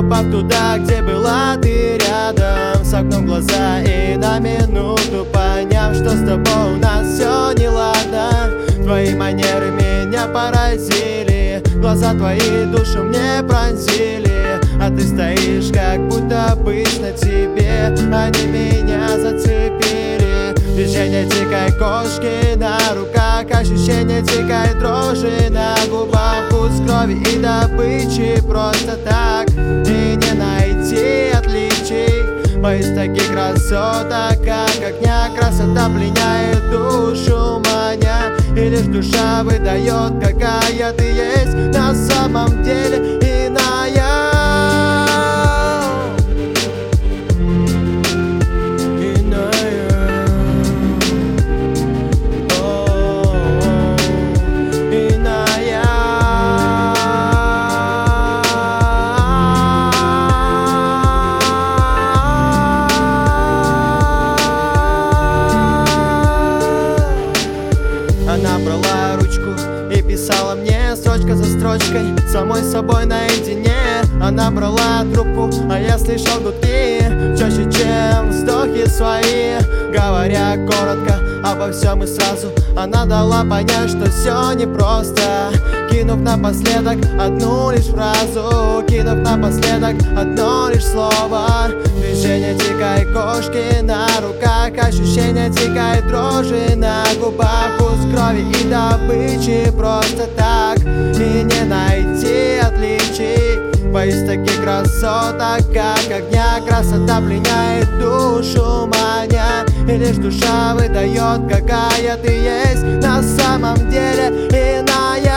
Попав туда, где была ты рядом, согнув глаза и на минуту поняв, что с тобой у нас все неладно. Твои манеры меня поразили, глаза твои душу мне пронзили. А ты стоишь, как будто обычно тебе, они меня зацепили. Движение дикой кошки на руках, ощущение дикой дрожи на губах. Вкус крови и добычи просто так, и не найти отличий. Боюсь таких красоток, как огня. Красота пленяет душу, маня, и лишь душа выдает, какая ты есть на самом деле иная. Она брала ручку и писала мне строчка за строчкой, самой собой наедине. Она брала трубку, а я слышал гудки чаще, чем вздохи свои. Говоря коротко обо всем и сразу, она дала понять, что все непросто. Кинув напоследок одну лишь фразу, кинув напоследок одно лишь слово. Движение дикой кошки на руках, ощущение дикой дрожи на губах. Вкус крови и добычи просто так, и не найти отличий. Боюсь таких красоток, как огня. Красота пленяет душу, маня, и лишь душа выдает, какая ты есть на самом деле иная.